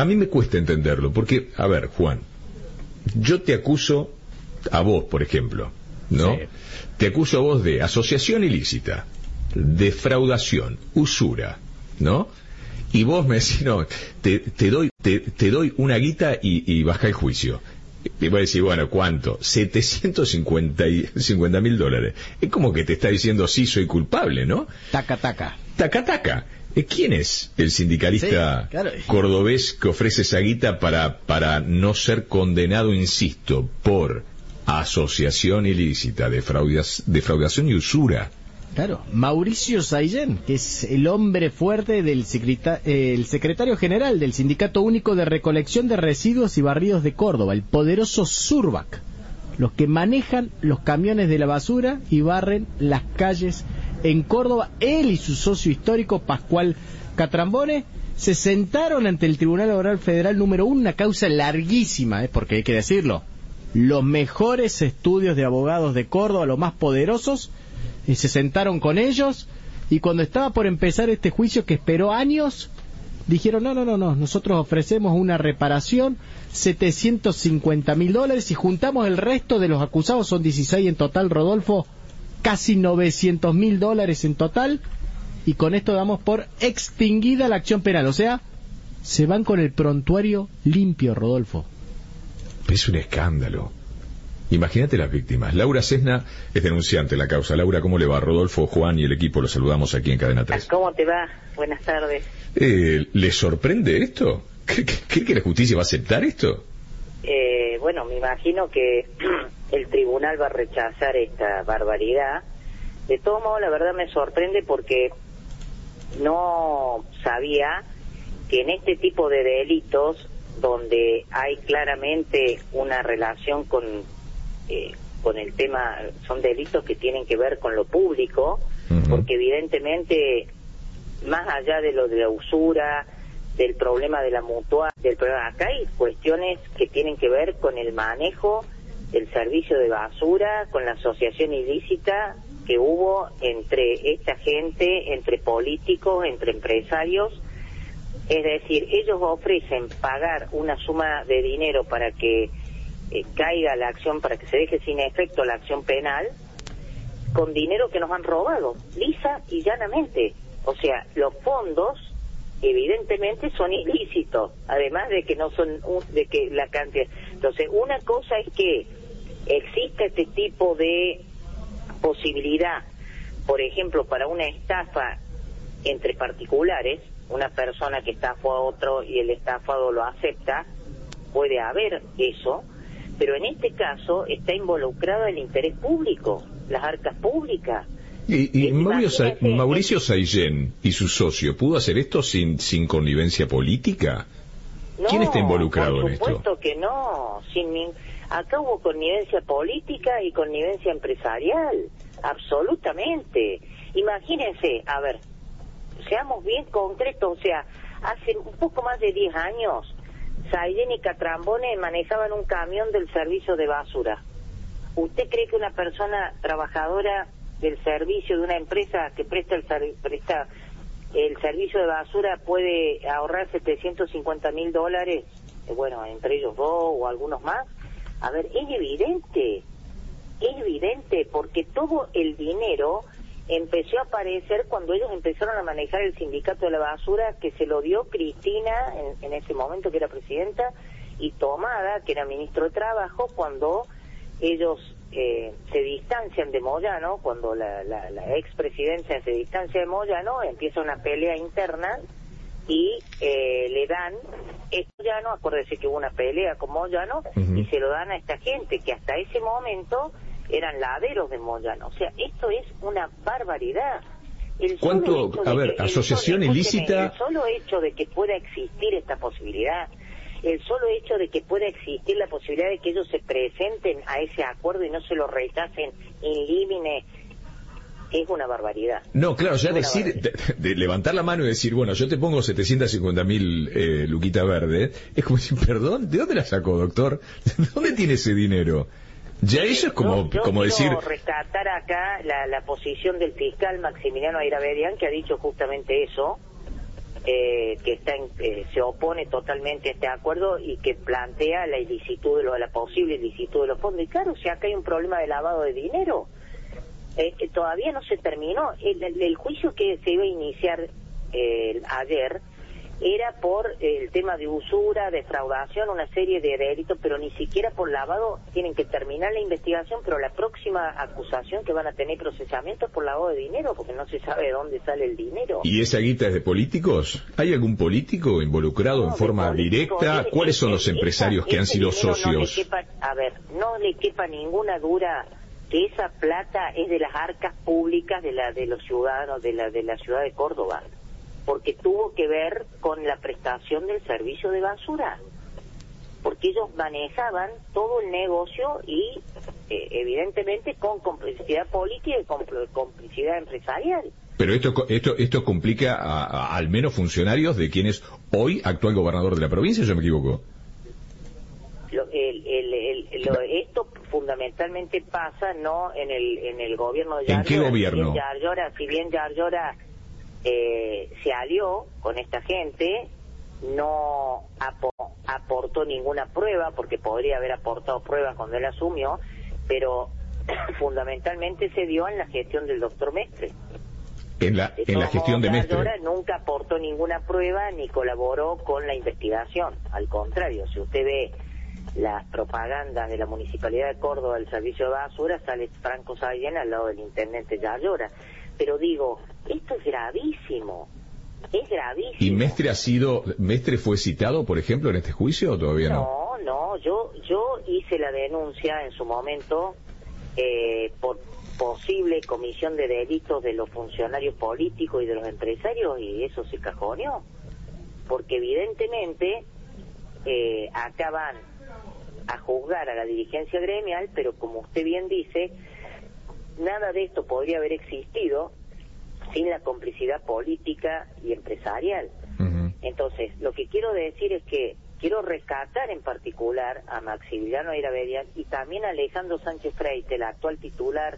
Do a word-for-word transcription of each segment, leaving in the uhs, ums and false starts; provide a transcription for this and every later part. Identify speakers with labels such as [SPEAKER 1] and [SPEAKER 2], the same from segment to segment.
[SPEAKER 1] a mí me cuesta entenderlo, porque, a ver, Juan, yo te acuso a vos, por ejemplo, ¿no? Sí. Te acuso a vos de asociación ilícita, defraudación, usura, ¿no? Y vos me decís, no, te, te doy te, te doy una guita y, y baja el juicio. Y voy a decir, bueno, ¿cuánto? setecientos cincuenta mil dólares. Es como que te está diciendo, sí, soy culpable, ¿no?
[SPEAKER 2] Taca, taca.
[SPEAKER 1] Taca, taca. ¿Quién es el sindicalista sí, claro. cordobés que ofrece esa guita para, para no ser condenado, insisto, por asociación ilícita, defraudación, defraudación y usura?
[SPEAKER 2] Claro, Mauricio Saillén, que es el hombre fuerte del secreta, eh, el secretario general del Sindicato Único de Recolección de Residuos y Barridos de Córdoba, el poderoso Surbac, los que manejan los camiones de la basura y barren las calles en Córdoba. Él y su socio histórico, Pascual Catrambone, se sentaron ante el Tribunal Laboral Federal número uno, una causa larguísima, ¿eh? Porque hay que decirlo, los mejores estudios de abogados de Córdoba, los más poderosos, y se sentaron con ellos, y cuando estaba por empezar este juicio que esperó años, dijeron, no, no, no, no, nosotros ofrecemos una reparación, setecientos cincuenta mil dólares, y juntamos el resto de los acusados, son dieciséis en total, Rodolfo, casi novecientos mil dólares en total, y con esto damos por extinguida la acción penal. O sea, se van con el prontuario limpio, Rodolfo.
[SPEAKER 1] Es un escándalo. Imagínate las víctimas. Laura Cesna es denunciante en la causa. Laura, ¿cómo le va? Rodolfo, Juan y el equipo los saludamos aquí en Cadena tres.
[SPEAKER 3] ¿Cómo te va? Buenas tardes.
[SPEAKER 1] Eh, ¿Le sorprende esto? ¿Cree que la justicia va a aceptar esto?
[SPEAKER 3] Eh, bueno, me imagino que el tribunal va a rechazar esta barbaridad. De todo modo, la verdad me sorprende porque no sabía que en este tipo de delitos, donde hay claramente una relación con eh, con el tema, son delitos que tienen que ver con lo público, uh-huh. porque evidentemente, más allá de lo de la usura, del problema de la mutua, del problema, acá hay cuestiones que tienen que ver con el manejo del servicio de basura, con la asociación ilícita que hubo entre esta gente, entre políticos, entre empresarios. Es decir, ellos ofrecen pagar una suma de dinero para que eh, caiga la acción, para que se deje sin efecto la acción penal, con dinero que nos han robado, lisa y llanamente. O sea, los fondos evidentemente son ilícitos, además de que no son un, de que la cantidad. Entonces, una cosa es que exista este tipo de posibilidad, por ejemplo, para una estafa entre particulares, una persona que estafó a otro y el estafado lo acepta, puede haber eso, pero en este caso está involucrado el interés público, las arcas públicas.
[SPEAKER 1] Y, y Mauricio, Mauricio Saillén y su socio, ¿pudo hacer esto sin sin connivencia política?
[SPEAKER 3] No,
[SPEAKER 1] ¿Quién está involucrado en esto?
[SPEAKER 3] Por supuesto que no. Sin ni... Acá hubo connivencia política y connivencia empresarial, absolutamente. Imagínense, a ver, seamos bien concretos, o sea, hace un poco más de diez años, Saillén y Catrambone manejaban un camión del servicio de basura. ¿Usted cree que una persona trabajadora del servicio de una empresa que presta el, ser, presta el servicio de basura puede ahorrar setecientos cincuenta mil dólares? Eh, bueno, entre ellos dos o algunos más. A ver, es evidente, es evidente, porque todo el dinero empezó a aparecer cuando ellos empezaron a manejar el sindicato de la basura, que se lo dio Cristina, en, en ese momento que era presidenta, y Tomada, que era ministro de Trabajo, cuando ellos eh, se distancian de Moyano, cuando la, la, la expresidencia se distancia de Moyano, empieza una pelea interna y eh, le dan esto Moyano, acuérdese que hubo una pelea con Moyano, uh-huh. y se lo dan a esta gente que hasta ese momento eran laderos de Moyano. O sea, esto es una barbaridad. El
[SPEAKER 1] ¿Cuánto? A ver,
[SPEAKER 3] que,
[SPEAKER 1] asociación
[SPEAKER 3] solo,
[SPEAKER 1] ilícita...
[SPEAKER 3] El solo hecho de que pueda existir esta posibilidad, el solo hecho de que pueda existir la posibilidad de que ellos se presenten a ese acuerdo y no se lo rechacen in limine, es una barbaridad.
[SPEAKER 1] No, claro, ya decir, de, de levantar la mano y decir, bueno, yo te pongo setecientos cincuenta mil eh, luquita verde, es como decir, perdón, ¿de dónde la sacó, doctor? ¿De dónde tiene ese dinero? Ya eso es como,
[SPEAKER 3] yo, yo
[SPEAKER 1] como decir...
[SPEAKER 3] Quiero rescatar acá la, la posición del fiscal Maximiliano Ayravedian, que ha dicho justamente eso, eh, que está en, eh, se opone totalmente a este acuerdo y que plantea la ilicitud de lo, la posible ilicitud de los fondos. Y claro, si acá hay un problema de lavado de dinero, eh, que todavía no se terminó. El, el, el juicio que se iba a iniciar eh, ayer era por el tema de usura, defraudación, una serie de delitos, pero ni siquiera por lavado. Tienen que terminar la investigación, pero la próxima acusación que van a tener procesamiento es por lavado de dinero, porque no se sabe de dónde sale el dinero.
[SPEAKER 1] ¿Y esa guita es de políticos? ¿Hay algún político involucrado no, en forma político, directa? ¿Cuáles son los empresarios que han sido socios?
[SPEAKER 3] No le quepa, a ver, no le quepa ninguna duda que esa plata es de las arcas públicas de la de los ciudadanos de la de la ciudad de Córdoba, porque tuvo que ver con la prestación del servicio de basura, porque ellos manejaban todo el negocio y eh, evidentemente con complicidad política y con complicidad empresarial.
[SPEAKER 1] Pero esto esto esto complica a, a, al menos funcionarios de quien es hoy actual gobernador de la provincia, ¿yo me equivoco?
[SPEAKER 3] Lo, el, el, el, lo, esto fundamentalmente pasa no en el en el gobierno de Yarlora.
[SPEAKER 1] ¿En qué gobierno?
[SPEAKER 3] Si bien Yarlora, si bien Yarlora Eh, se alió con esta gente, no apo aportó ninguna prueba, porque podría haber aportado pruebas cuando él asumió, pero fundamentalmente se dio en la gestión del doctor Mestre.
[SPEAKER 1] En la, en la gestión de Mestre.
[SPEAKER 3] Nunca aportó ninguna prueba ni colaboró con la investigación. Al contrario, si usted ve las propagandas de la Municipalidad de Córdoba del servicio de basura, sale Franco Sayen al lado del intendente Yarlora. Pero digo, esto es gravísimo, es gravísimo.
[SPEAKER 1] ¿Y Mestre ha sido, Mestre fue citado, por ejemplo, en este juicio o todavía no?
[SPEAKER 3] No, no, yo yo hice la denuncia en su momento eh, por posible comisión de delitos de los funcionarios políticos y de los empresarios, y eso se cajoneó, porque evidentemente eh, acá van a juzgar a la dirigencia gremial, pero como usted bien dice, nada de esto podría haber existido sin la complicidad política y empresarial. Uh-huh. Entonces, lo que quiero decir es que quiero rescatar en particular a Maximiliano Irabedian y también a Alejandro Sánchez Freite, el actual titular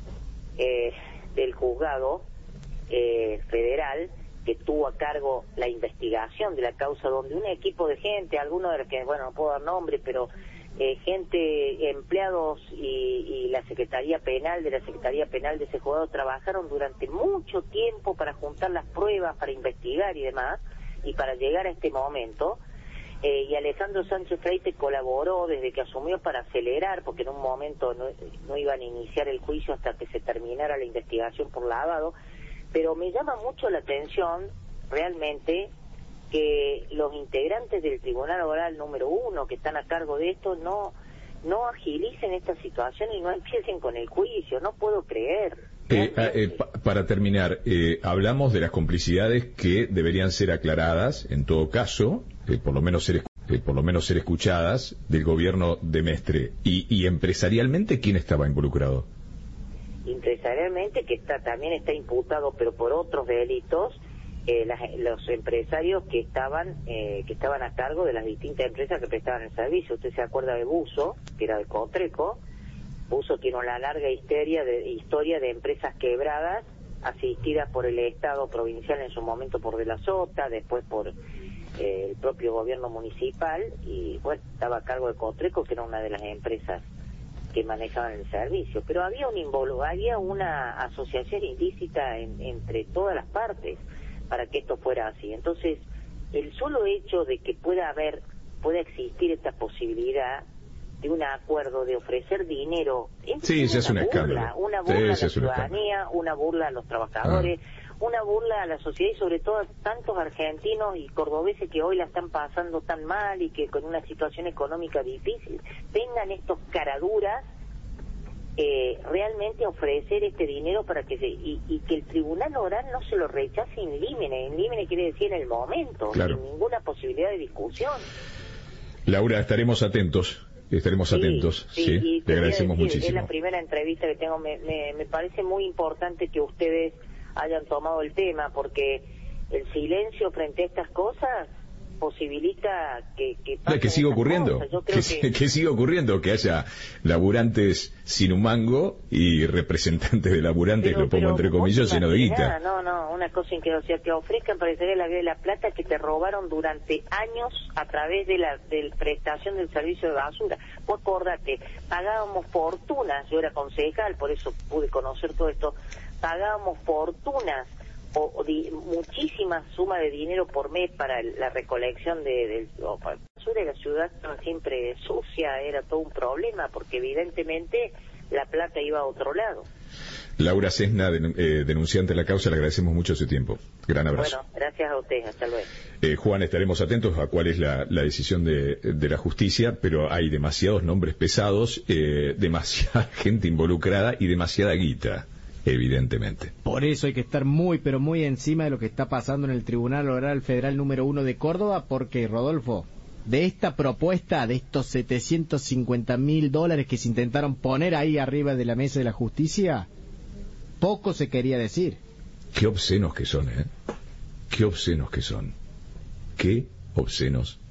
[SPEAKER 3] eh, del juzgado eh, federal, que tuvo a cargo la investigación de la causa, donde un equipo de gente, algunos de los que, bueno, no puedo dar nombre, pero Eh, gente, empleados y, y la Secretaría Penal de la Secretaría Penal de ese juzgado trabajaron durante mucho tiempo para juntar las pruebas, para investigar y demás, y para llegar a este momento. Eh, y Alejandro Sánchez Freite colaboró desde que asumió para acelerar, porque en un momento no, no iban a iniciar el juicio hasta que se terminara la investigación por lavado. Pero me llama mucho la atención realmente que los integrantes del Tribunal Oral número uno que están a cargo de esto no no agilicen esta situación y no empiecen con el juicio. No puedo creer.
[SPEAKER 1] Eh, eh, pa para terminar, eh, hablamos de las complicidades que deberían ser aclaradas, en todo caso, eh, por lo menos ser eh, por lo menos ser escuchadas del gobierno de Mestre. Y, y empresarialmente, ¿quién estaba involucrado?
[SPEAKER 3] Empresarialmente, que está también está imputado, pero por otros delitos. Eh, las, los empresarios que estaban eh, que estaban a cargo de las distintas empresas que prestaban el servicio. Usted se acuerda de Buzo, que era de Cotreco. Buzo tiene una larga historia de, historia de empresas quebradas, asistidas por el Estado provincial en su momento por De la Sota, después por eh, el propio gobierno municipal, y bueno, estaba a cargo de Cotreco, que era una de las empresas que manejaban el servicio. Pero había un involu había una asociación ilícita en, entre todas las partes para que esto fuera así. Entonces, el solo hecho de que pueda haber, pueda existir esta posibilidad de un acuerdo de ofrecer dinero, es
[SPEAKER 1] sí,
[SPEAKER 3] una,
[SPEAKER 1] es un
[SPEAKER 3] burla, una burla sí, a la ciudadanía, una burla a los trabajadores, ah. una burla a la sociedad y sobre todo a tantos argentinos y cordobeses que hoy la están pasando tan mal y que con una situación económica difícil tengan estos caraduras Eh, realmente ofrecer este dinero para que se, y, y que el tribunal oral no se lo rechace in limine. In limine quiere decir en el momento, claro, sin ninguna posibilidad de discusión.
[SPEAKER 1] Laura, estaremos atentos, estaremos sí, atentos, sí, sí te agradecemos decir, muchísimo.
[SPEAKER 3] Es la primera entrevista que tengo, me, me, me parece muy importante que ustedes hayan tomado el tema, porque el silencio frente a estas cosas posibilita que que,
[SPEAKER 1] No,
[SPEAKER 3] pasen
[SPEAKER 1] que siga
[SPEAKER 3] estas
[SPEAKER 1] ocurriendo,
[SPEAKER 3] cosas. Yo creo
[SPEAKER 1] que,
[SPEAKER 3] que,
[SPEAKER 1] que siga ocurriendo, que haya laburantes sin un mango y representantes de laburantes,
[SPEAKER 3] pero,
[SPEAKER 1] lo pongo
[SPEAKER 3] pero
[SPEAKER 1] entre
[SPEAKER 3] vos
[SPEAKER 1] comillas,
[SPEAKER 3] te
[SPEAKER 1] lleno de
[SPEAKER 3] imaginás,
[SPEAKER 1] guita.
[SPEAKER 3] No, no, una cosa increíble, o sea, te ofrezcan para entregar la vía de la plata que te robaron durante años a través de la de la prestación del servicio de basura. Vos acordate, pagábamos fortunas, yo era concejal, por eso pude conocer todo esto, pagábamos fortunas o, o di, muchísimas sumas de dinero por mes para la recolección de, de, o para la basura, y la ciudad estaba siempre sucia, era todo un problema, porque evidentemente la plata iba a otro lado.
[SPEAKER 1] Laura Cesna, den, eh, denunciante de la causa, le agradecemos mucho su tiempo. Gran abrazo.
[SPEAKER 3] Bueno, gracias a ustedes, hasta luego.
[SPEAKER 1] Eh, Juan, estaremos atentos a cuál es la, la decisión de, de la justicia, pero hay demasiados nombres pesados, eh, demasiada gente involucrada y demasiada guita, evidentemente.
[SPEAKER 2] Por eso hay que estar muy, pero muy encima de lo que está pasando en el Tribunal Oral Federal número uno de Córdoba, porque, Rodolfo, de esta propuesta, de estos setecientos cincuenta mil dólares que se intentaron poner ahí arriba de la mesa de la justicia, poco se quería decir.
[SPEAKER 1] Qué obscenos que son, ¿eh? Qué obscenos que son. Qué obscenos